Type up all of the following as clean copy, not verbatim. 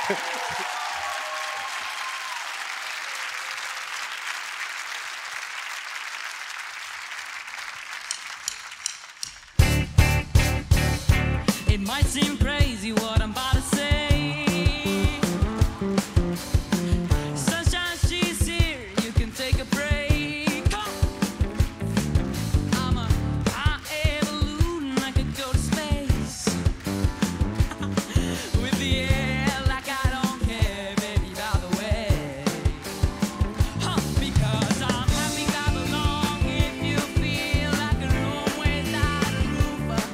It might seem crazy what I'm about to say. Sunshine, she's here, you can take a break. I'm a hot air balloon, I could go to space. With the air like I don't care, baby, by the way. Because I'm happy I belong if you feel like a room without a roof.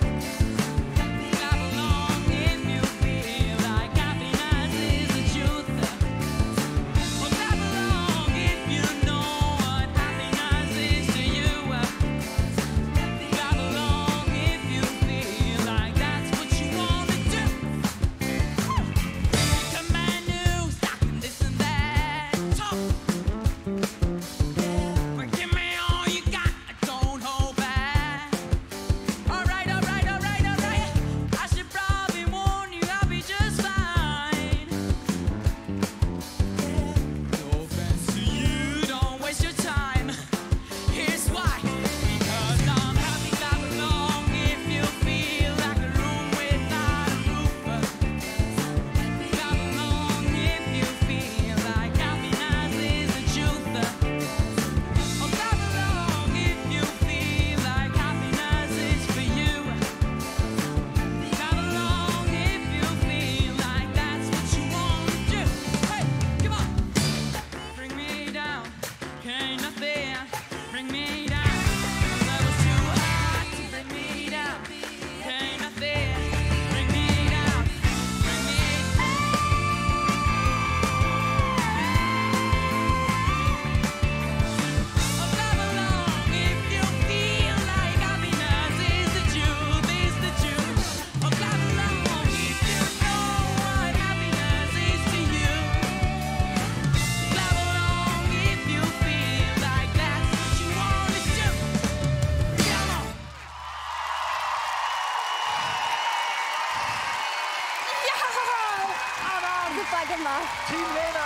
Super gemacht. Team Lena!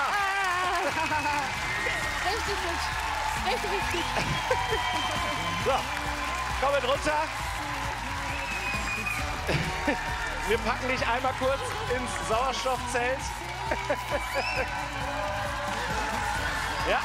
Richtig gut. Richtig gut. So, kommen runter. Wir packen dich einmal kurz ins Sauerstoffzelt. Ja.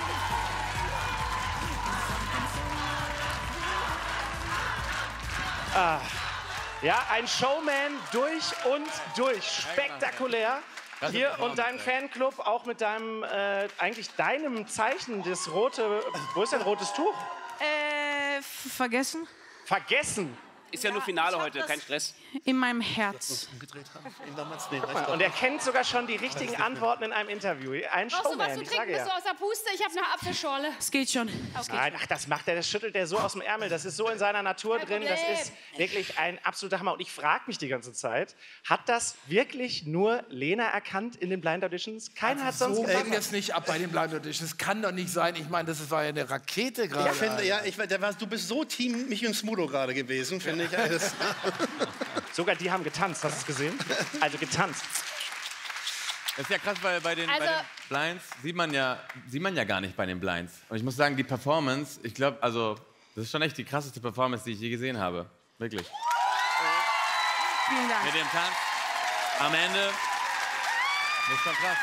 Ja, ein Showman durch und durch. Spektakulär. Hier und dein Fanclub auch mit deinem, eigentlich deinem Zeichen, das rote, wo ist dein rotes Tuch? Vergessen? Vergessen. Ist ja nur Finale heute, kein Stress. In meinem Herz. Und er kennt sogar schon die richtigen Antworten in einem Interview. Ein Brauchst du was Showman, zu ich trinken? sage Bist ja. du aus der Puste? Ich habe eine Apfelschorle. Es geht schon. Nein, ach, das macht er, das schüttelt er so aus dem Ärmel. Das ist so in seiner Natur Kein drin. Das Problem. ist wirklich ein absoluter Hammer. Und ich frage mich die ganze Zeit, hat das wirklich nur Lena erkannt in den Blind Auditions? Keiner hat sonst So gemacht. ging es nicht ab bei den Blind Auditions. Das kann doch nicht sein. Ich meine, das war ja eine Rakete gerade. Ich finde, ja, du bist so Team Michi und Smudo gerade gewesen, finde ich. Das Sogar die haben getanzt, hast du es gesehen? Also getanzt. Das ist ja krass, weil bei den Blinds sieht man ja gar nicht bei den Blinds. Und ich muss sagen, die Performance, ich glaube, also das ist schon echt die krasseste Performance, die ich je gesehen habe. Wirklich. Vielen Dank. Mit dem Tanz am Ende. Das ist schon krass.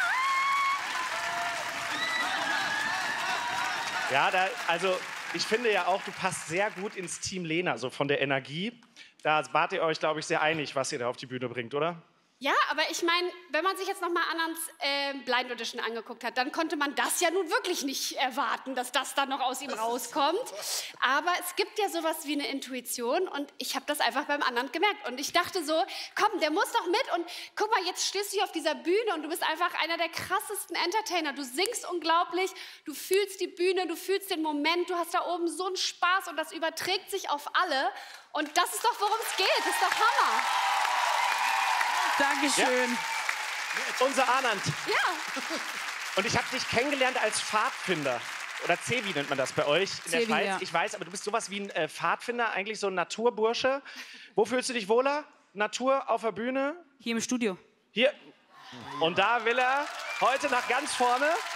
Ja, also ich finde ja auch, du passt sehr gut ins Team Lena, so von der Energie. Da wart ihr euch, glaube ich, sehr einig, was ihr da auf die Bühne bringt, oder? Ja, aber ich meine, wenn man sich jetzt nochmal Annans Blind Audition angeguckt hat, dann konnte man das ja nun wirklich nicht erwarten, dass das dann noch aus ihm rauskommt. Aber es gibt ja sowas wie eine Intuition und ich habe das einfach beim anderen gemerkt. Und ich dachte so, komm, der muss doch mit und guck mal, jetzt stehst du hier auf dieser Bühne und du bist einfach einer der krassesten Entertainer. Du singst unglaublich, du fühlst die Bühne, du fühlst den Moment, du hast da oben so einen Spaß und das überträgt sich auf alle. Und das ist doch, worum es geht. Das ist doch Hammer. Dankeschön. Ja. Unser Anand. Ja. Und ich habe dich kennengelernt als Pfadfinder. Oder Zewi nennt man das bei euch in der Zewi, Schweiz. ja. Ich weiß, aber du bist sowas wie ein Pfadfinder, eigentlich so ein Naturbursche. Wo fühlst du dich wohler? Natur auf der Bühne? Hier im Studio. Hier. Und da will er heute nach ganz vorne.